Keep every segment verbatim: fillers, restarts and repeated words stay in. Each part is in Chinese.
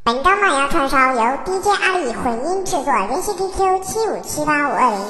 本周慢摇串烧由 D J 阿力混音制作，联系 Q Q 七五七八五二零。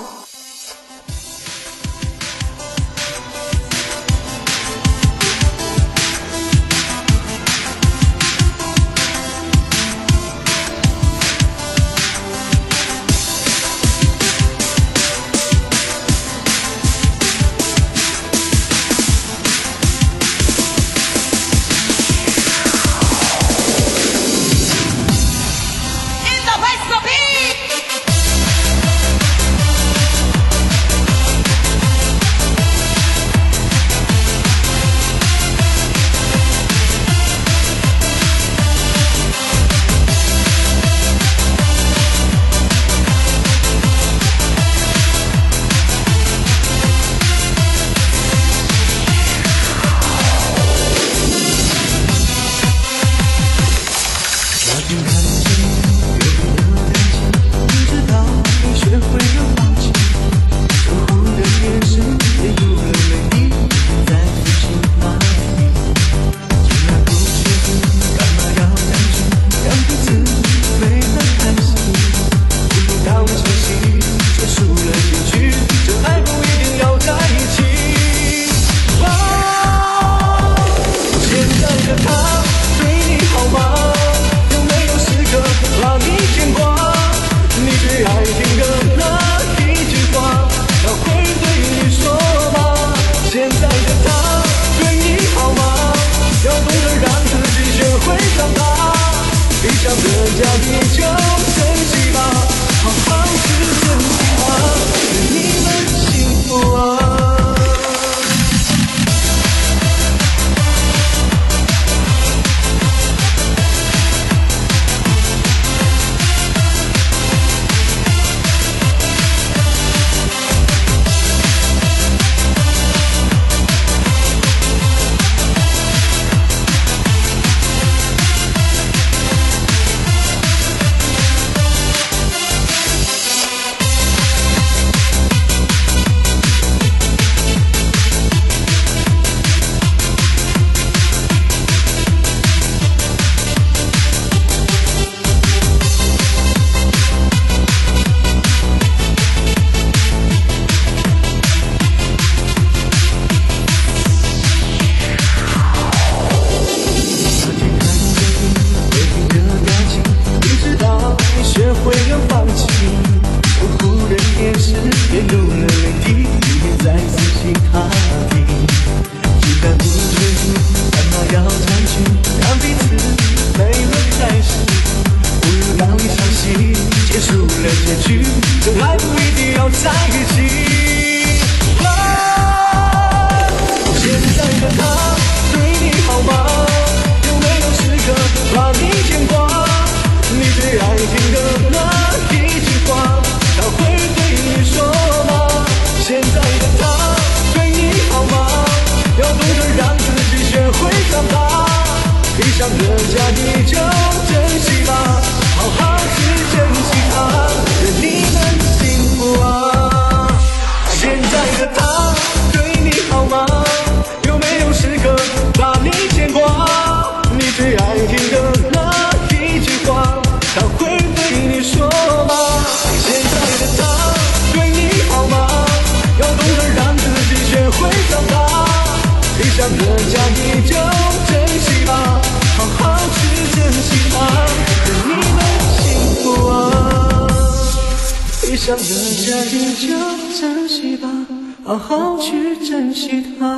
想着家庭就珍惜吧，好好去珍惜它。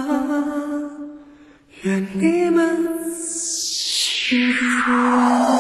愿你们幸福啊。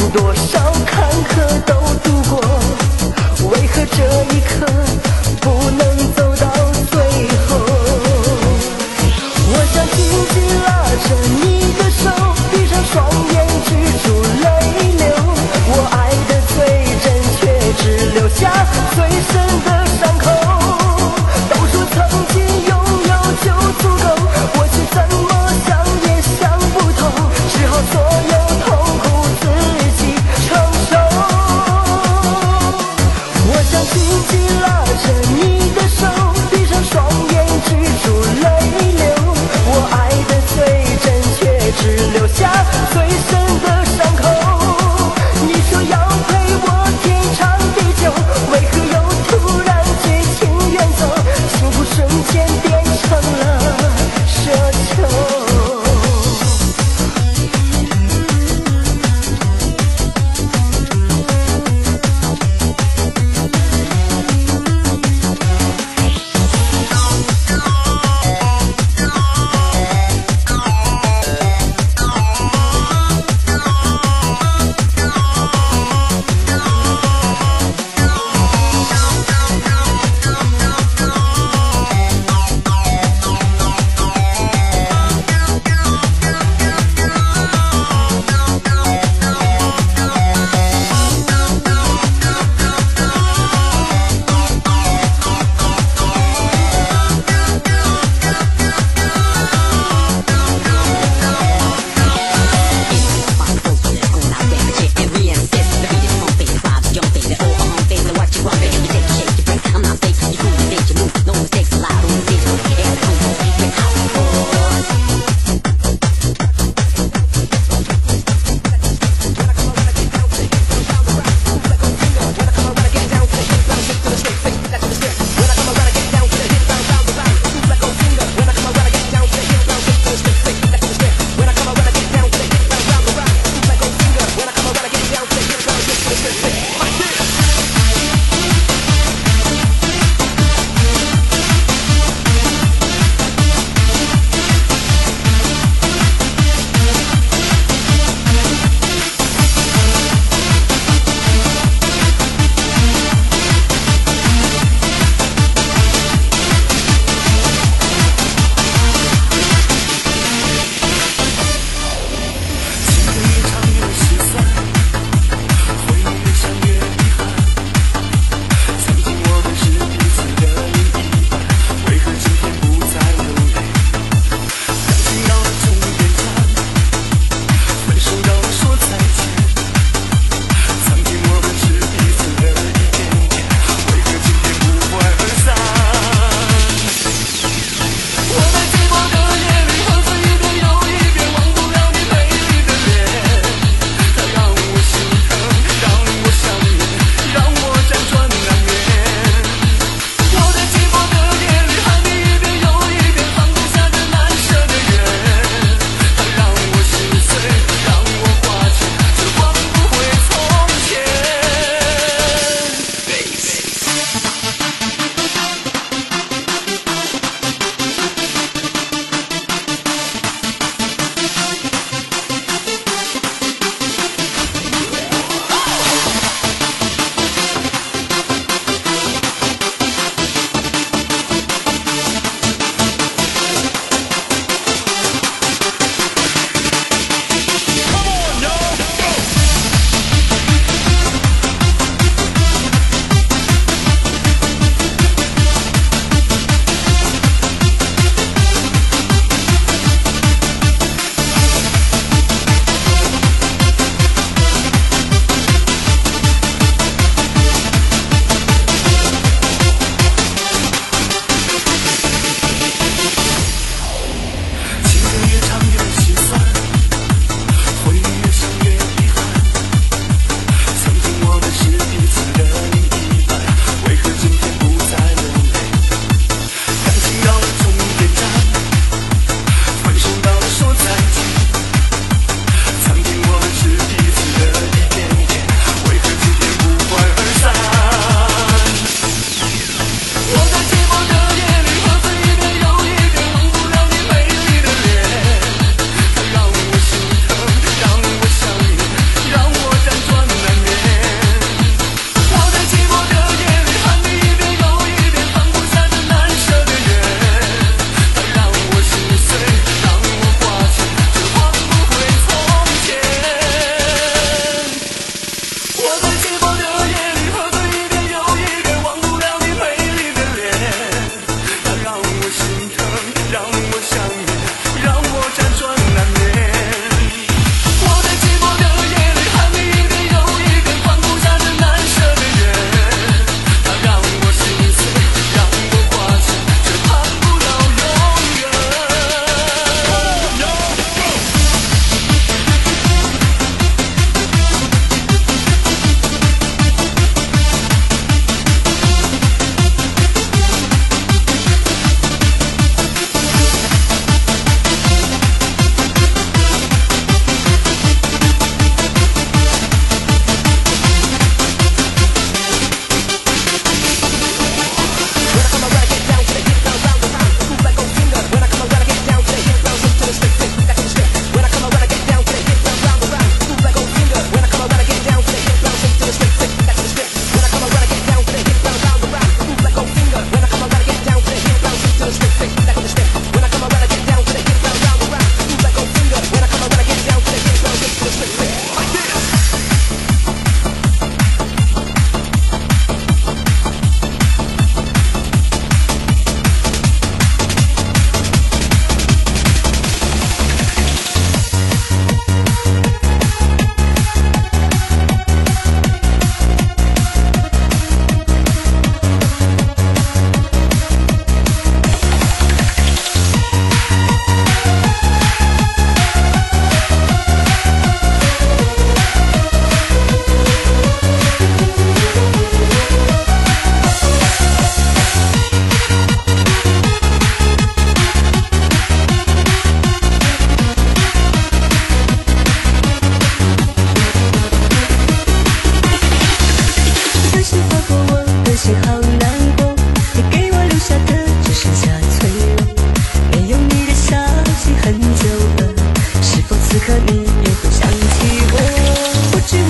多少坎坷都度过，为何这一刻不能走到最后？我想紧紧拉着你的手，闭上双眼止住泪流。我爱的最真，却只留下最深的伤口。都说曾经拥有就足够，我却怎么想也想不透，只好所有痛苦自己承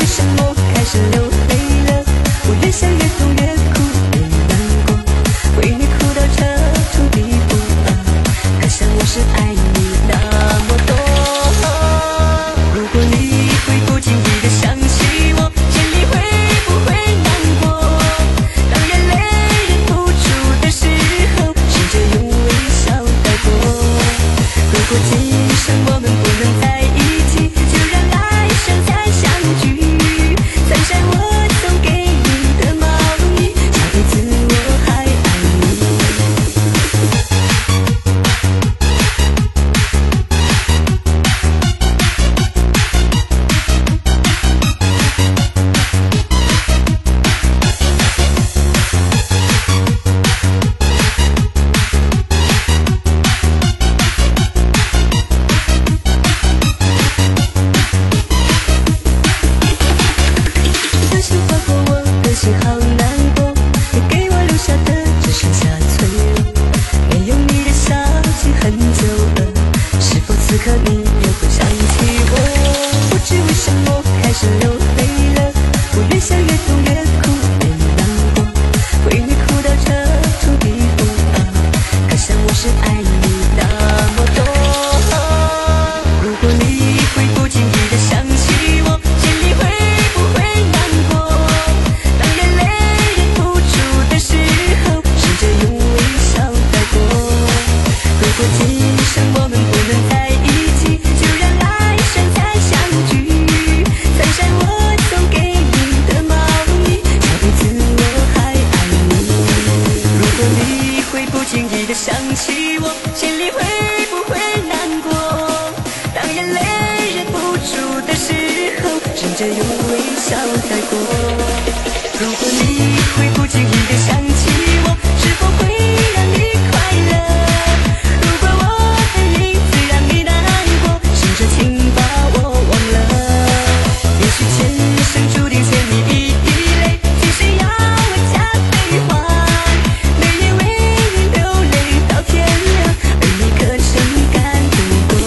什么开始流泪了？我越想越痛，越哭越难过，为你哭到这种地步啊！可想我是爱你那么多。如果你会不经意的想起我，心里会不会难过？当眼泪忍不住的时候，试着用微笑带过。如果今生我们不能在一起，就让来生再相聚。穿上我送给你的毛衣，下辈子我还爱你。当时划过我的心好难过，你给我留下的只剩下脆弱。没有你的消息很久了，是否此刻你又会想起我？不知为什么开始流泪了，我越想越痛，越哭越难过，为你哭到这种地步啊！可想我是爱你那么多。如果你会不经意的想起我，心里会不会难过？当眼泪忍不住的时候，试着用微笑带过。如果今生我们不能在一起，就让来生再相聚。穿上我送给你的毛衣，下辈子我还爱你。如果你会不经意的想起我，心里会不会难过？当眼泪忍不住的时候，试着用微笑带过。如果你会不经意的想起我，是否会让你快乐？如果我的名字让你难过，试着请把我忘了。也许前生注定欠你一滴泪，今生要我加倍还。每夜为你流泪到天亮，而你可曾感动过？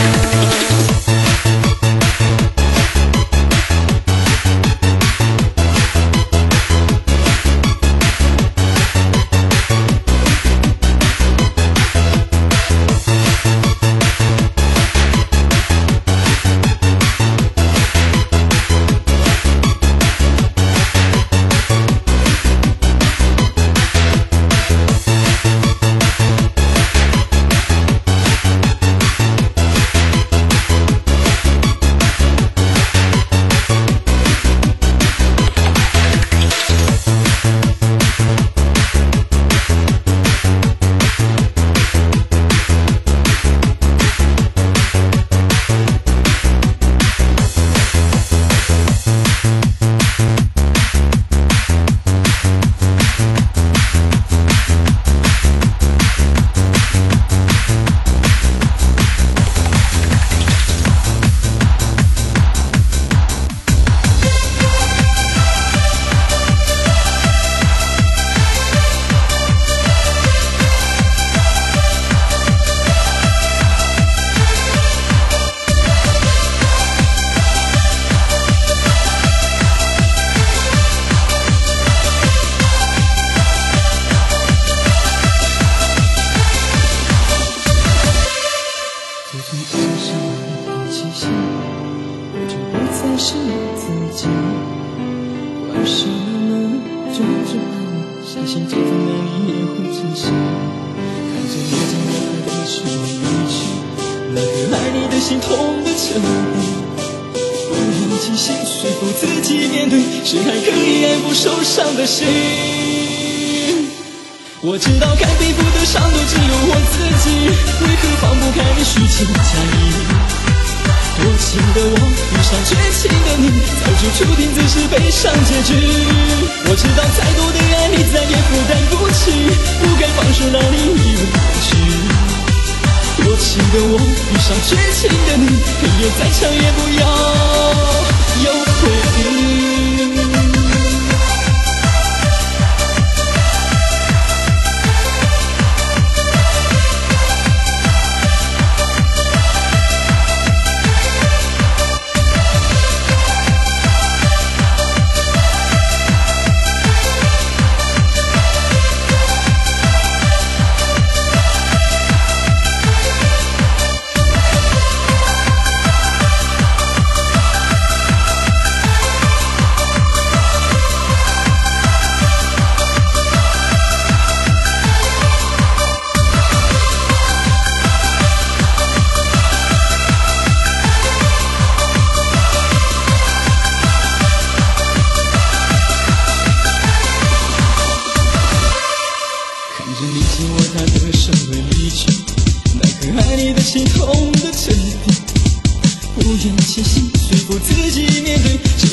是自己，为什么就这样相信这份爱你也会珍惜？看着你在我海的是你离去，那个爱你的心痛的彻底。我用尽心说服自己面对，谁还可以爱不受伤的心？我知道该背负的伤都只有我自己，为何放不开你虚情假意？多情的我遇上绝情的你，早就注定只是悲伤结局。我知道再多的爱你再也负担不起，不该放手让你一无所知。多情的我遇上绝情的你，黑夜再长也不要有回忆。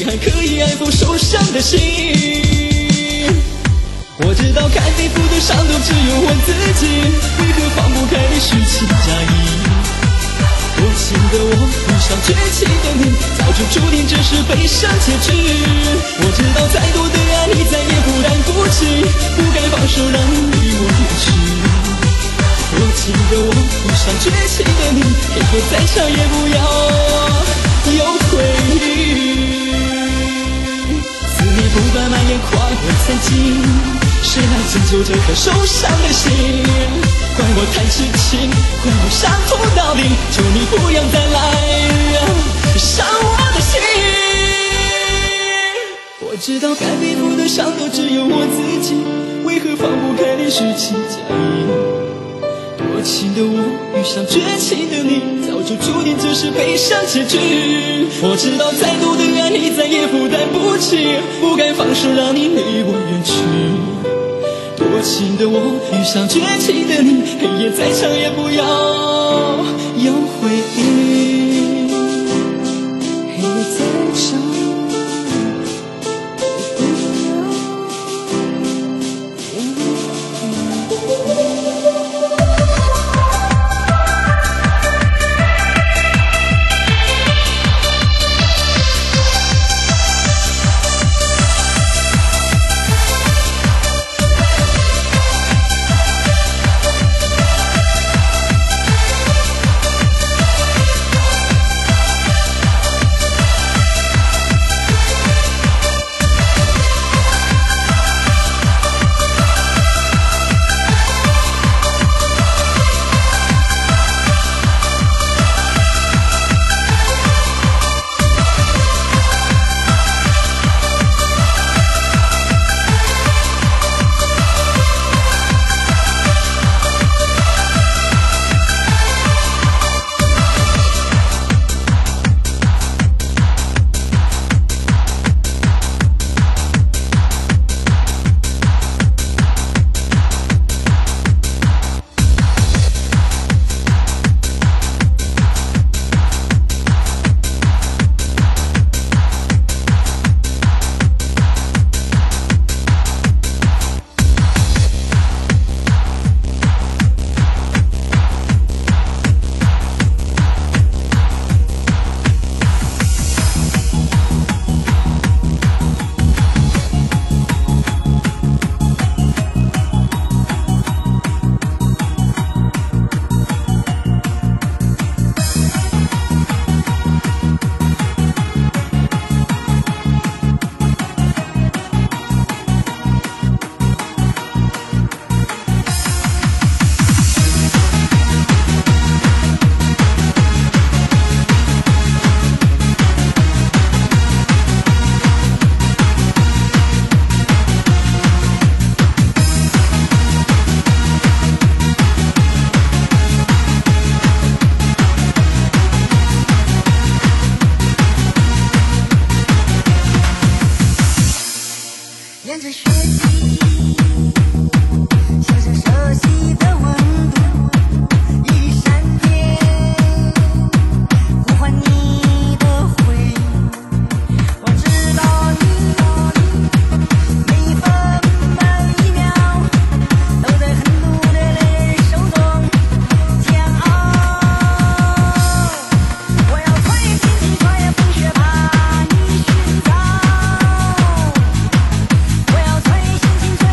你还可以安抚受伤的心。我知道该背负的伤都只有我自己，为何放不开你虚情假意？多情的我遇上绝情的你，早就注定这是悲伤结局。我知道再多的爱你再也不担不起，不该放手让你离我远去。多情的我遇上绝情的你，黑夜再长也不要有回忆。思念不断蔓延跨过曾经，是爱拯救这颗受伤的心。怪我太痴情，怪我伤痛到底，求你不要再来伤我的心。我知道该背负的伤都只有我自己，为何放不开你虚情假意？多情的我遇上绝情的你，早就注定这是悲伤结局。我知道再多的爱你再也负担不起，不该放手让你离我远去。多情的我遇上绝情的你，黑夜再长也不要有回忆。黑夜再长我要吹心情。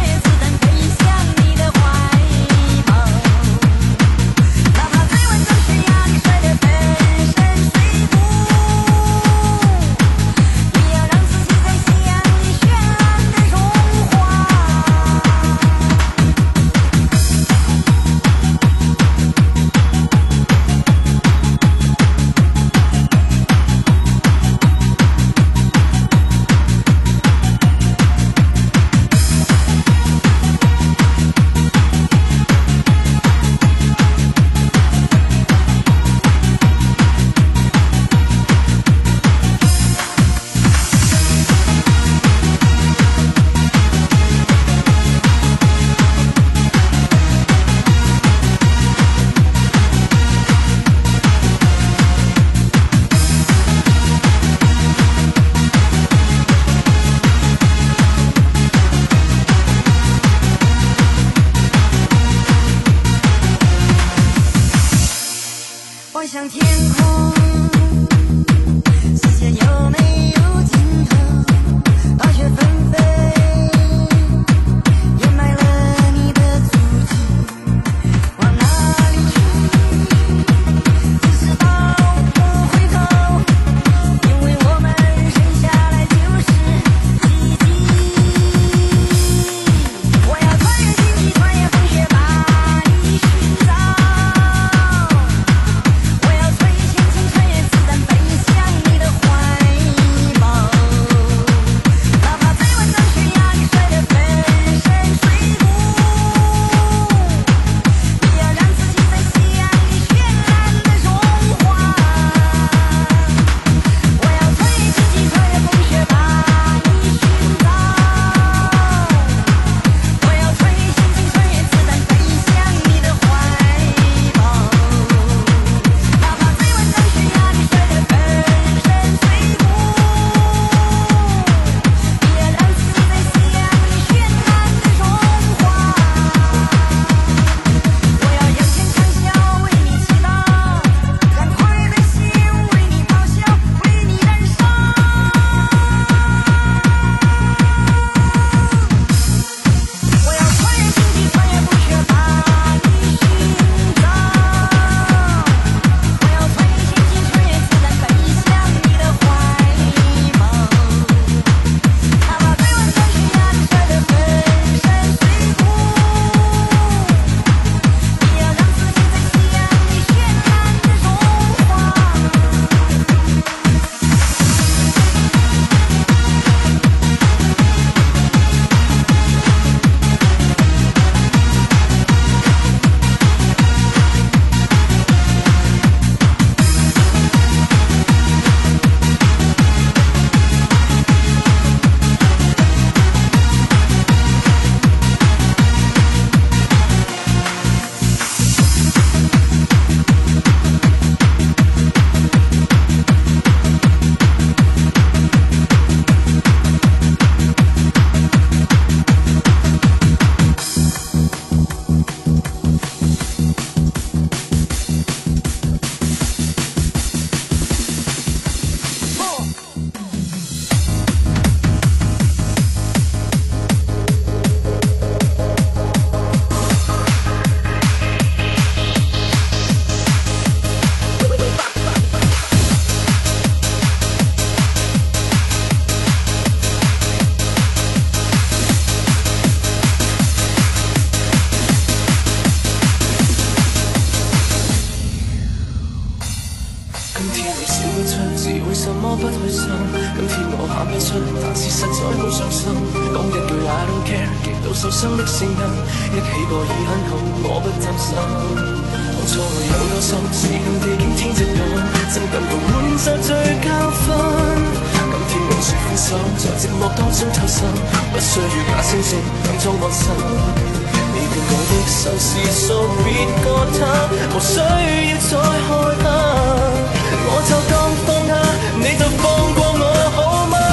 麼不開心。今天我喊不出，但是實在好傷心。講一句 I don't care， 極度受傷的聲音，一起過已很好，我不擔心。當初有憂心，似咁地驚天直感，真感到滿載最教訓。今天我說分手，在寂寞當中偷生，不需要假惺惺，強裝安心。你騙我的心是屬別個他，無需要再害怕，我就當放下，你就放過我好嗎？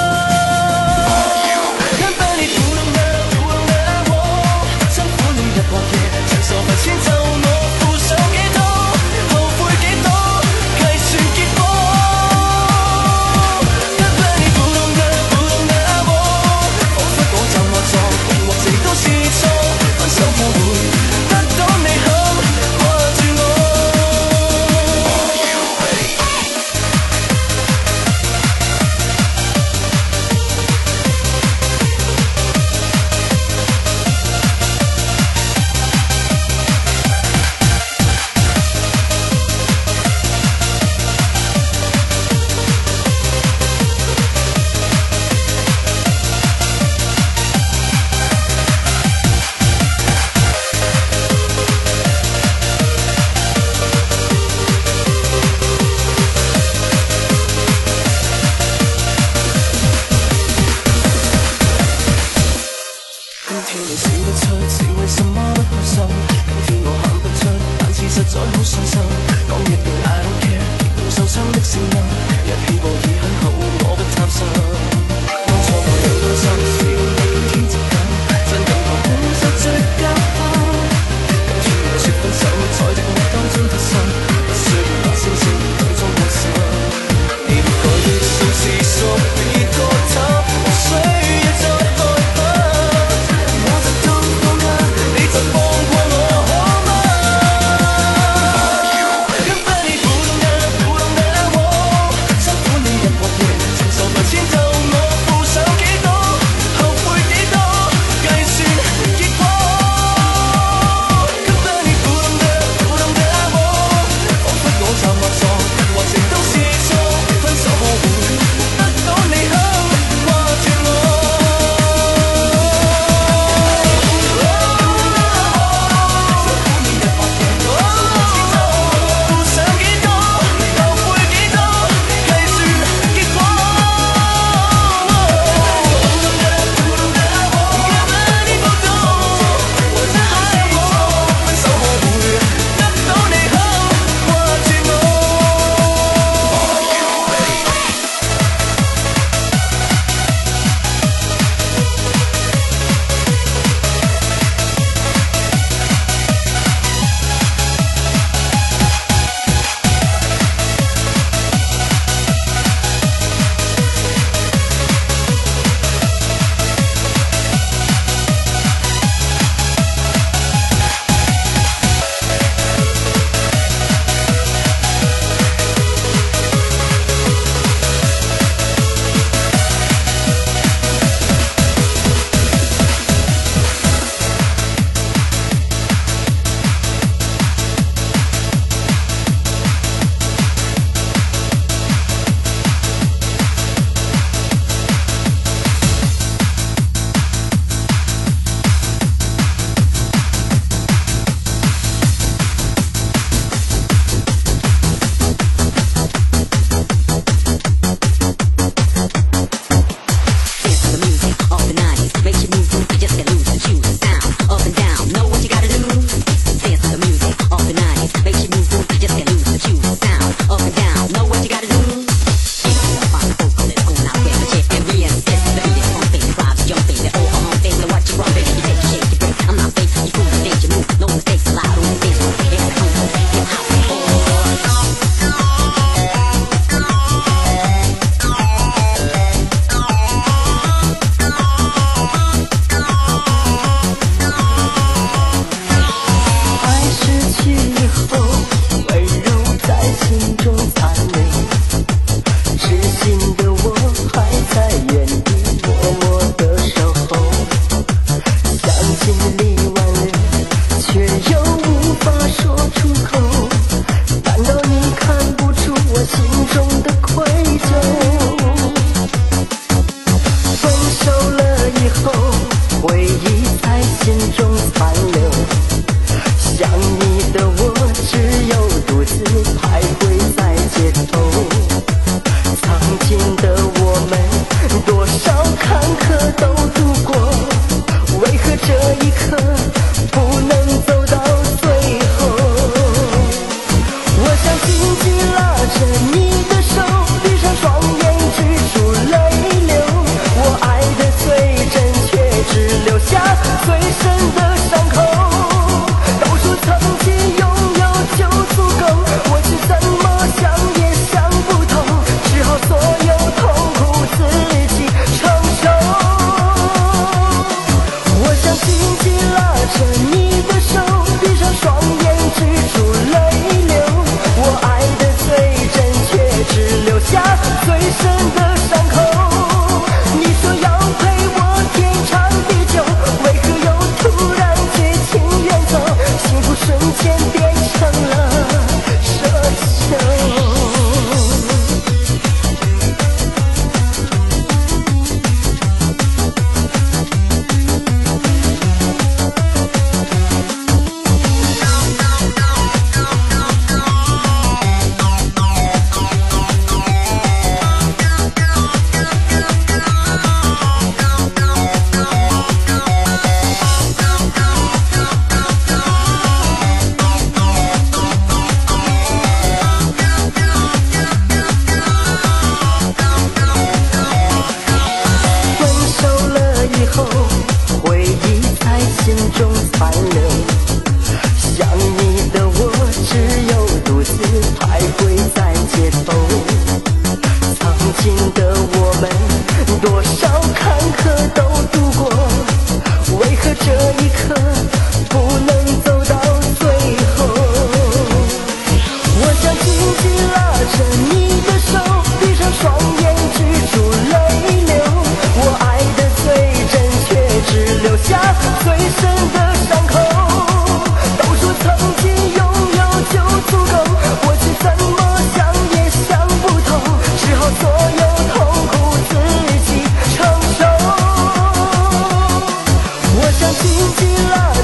看把你不懂的不懂的愛我，像負你日或夜，長手把牽走我，負傷幾多，後悔幾多，計算結果。看把你不懂的不懂的愛我，彷彿我怎麼做，夢或這都是錯，分手後會得到你肯掛住我。今天你笑不出，是為什麼不開心？今天我喊不出，但是實在好傷心。講一句 I don't care， 極度受傷的聲音，一起過已很好，我不貪心。當初我有憂心，是你驚天直感，真感覺滿載最教訓。今天我說分手，在寂寞當中偷生，不需要假惺惺，強裝安心。你沒改的心是屬別個他，無需要再害怕。我就當放下。 回忆在心中残留。想你的我只有独自徘徊在街头。曾经的我们多少坎坷都度过，为何这一刻不能走到最后？我想紧紧拉着你的手，闭上双眼止住泪流。我爱的最真，却只留下最深的伤口。都说曾经拥有就足够，我是怎么想也想不通，只好所有痛苦自己承受。我想紧紧拉着你的手，闭上双眼止住泪流。我爱的最真，却只留下最深的伤口。你说要陪我天长地久，为何又突然绝情远走？幸福瞬间变成了奢求。回忆在心中残留，想你的我只有独自徘徊在街头。曾经的我们多少坎坷都度过，为何这一刻不能走到最后？我想紧紧拉着你的手，闭上双眼止住泪流。我爱的最真，只留下最深的伤口。都说曾经拥有就足够，我是怎么想也想不通，只好所有痛苦自己承受。我想紧紧拉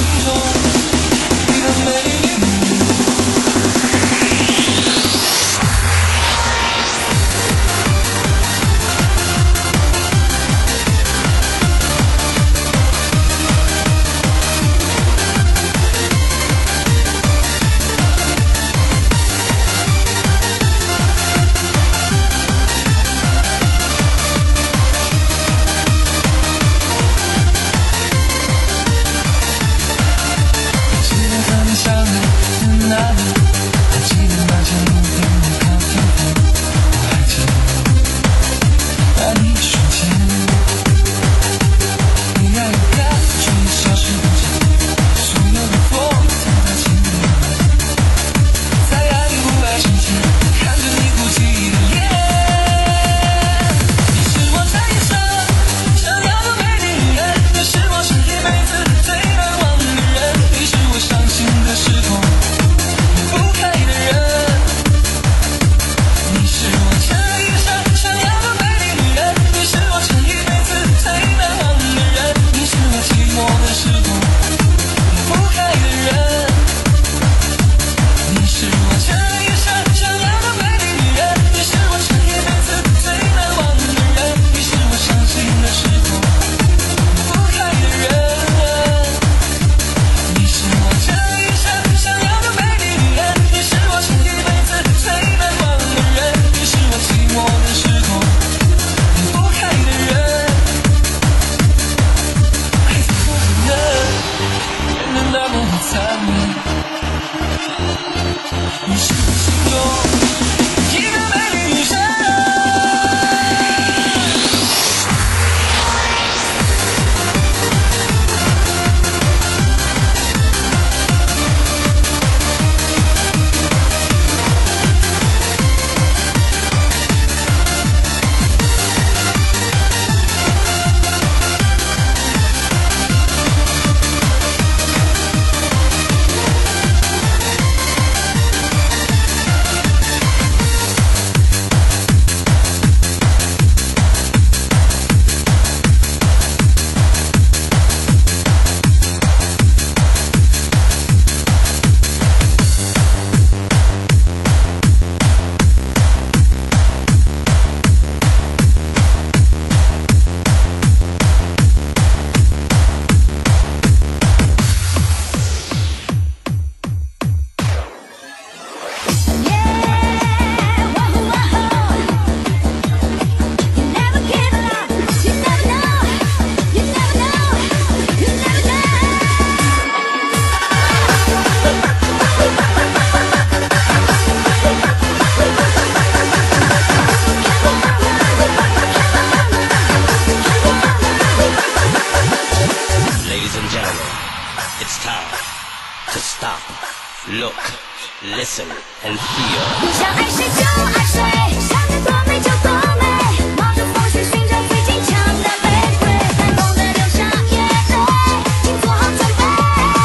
Look, listen, and feel. 你想爱谁就爱谁，想得多美就多美，冒着风险寻找最坚强的玫瑰，感动的流下眼泪，请做好准备。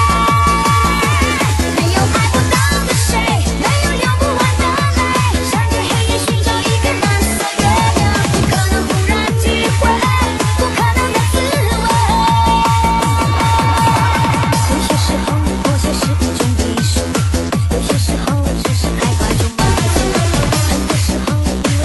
没有爱不到的谁，没有流不完的泪，闪着黑夜寻找一个蓝色月亮，不可能忽然体会，不可能的滋味。有些时候，妥协是一种艺术。有些时候，只是害怕就满足；很多时候，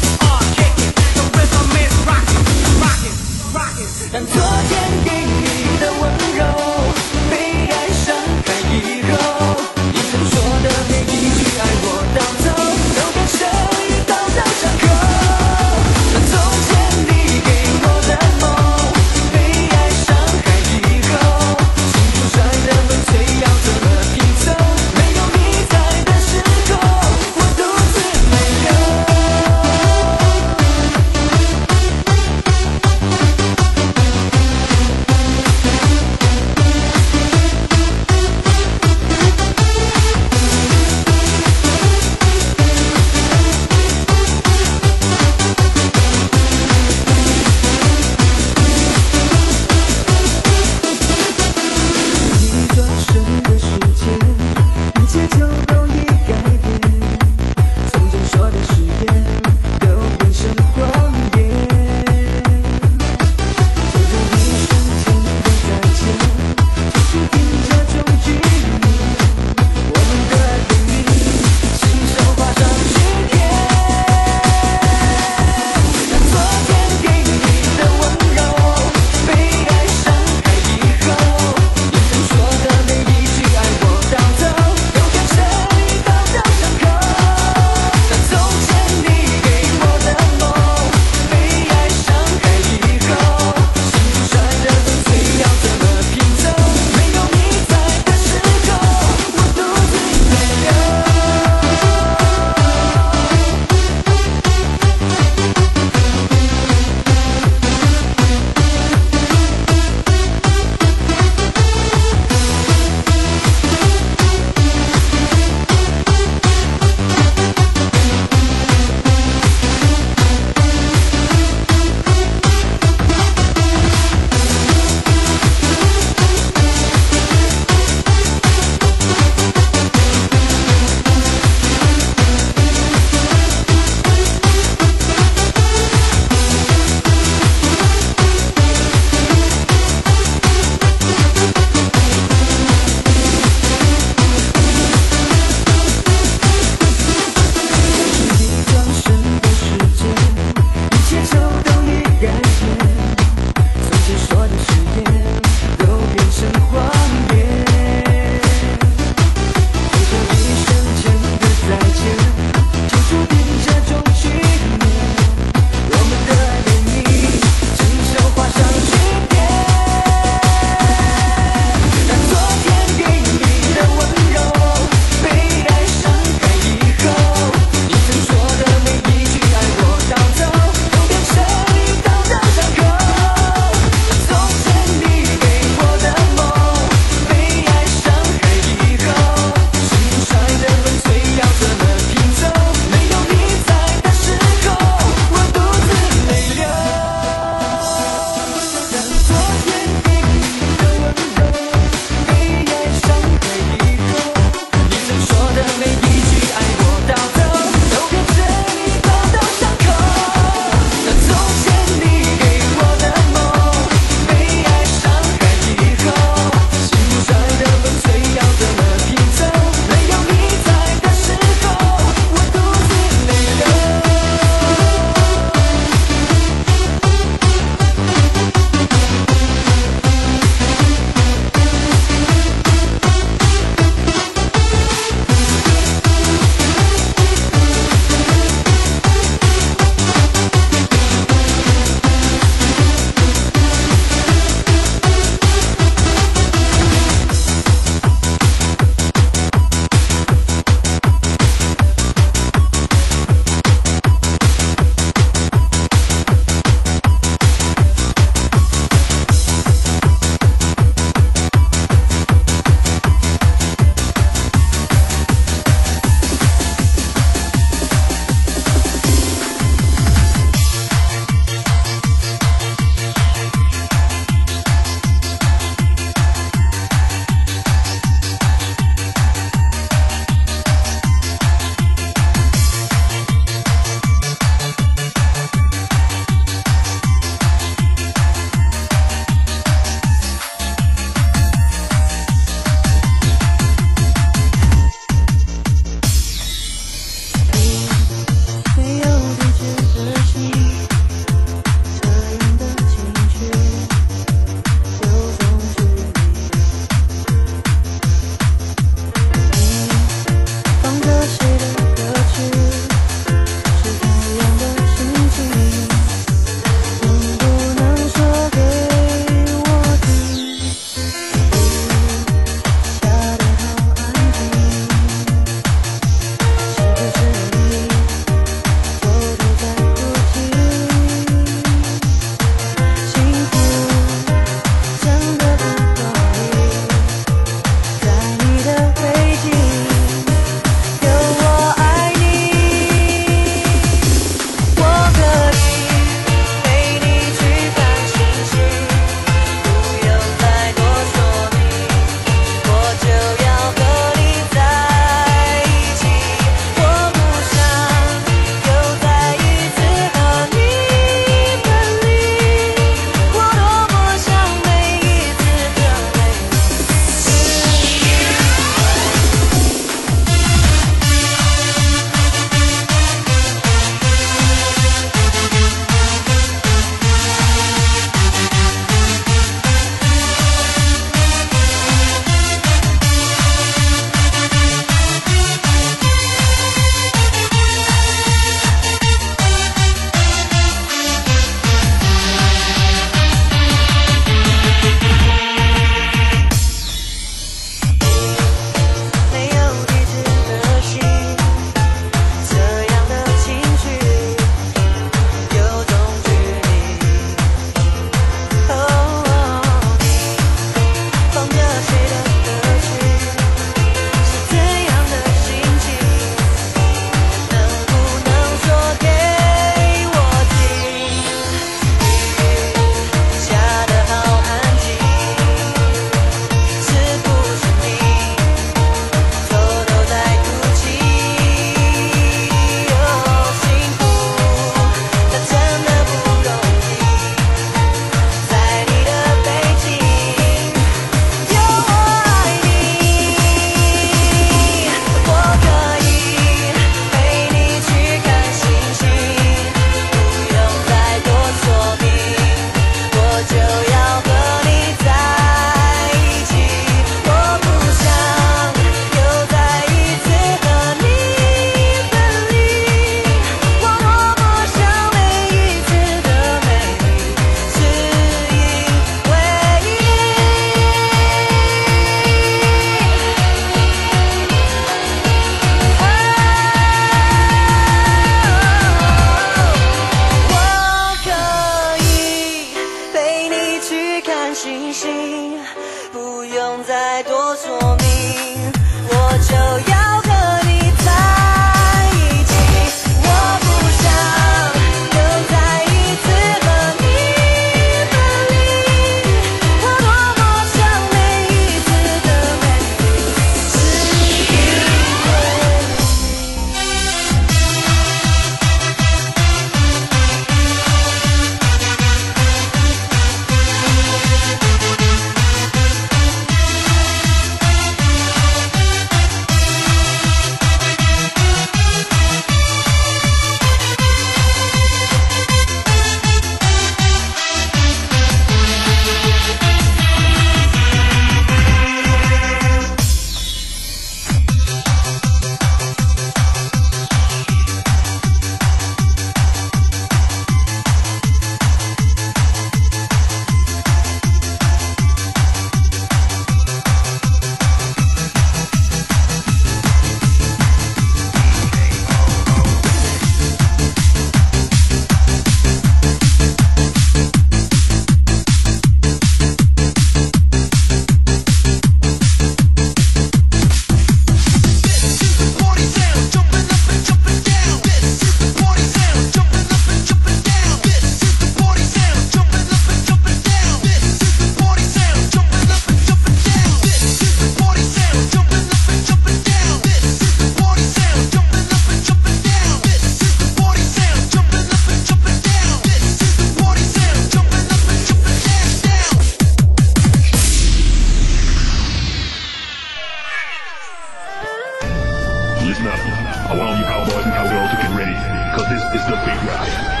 Big Ryan.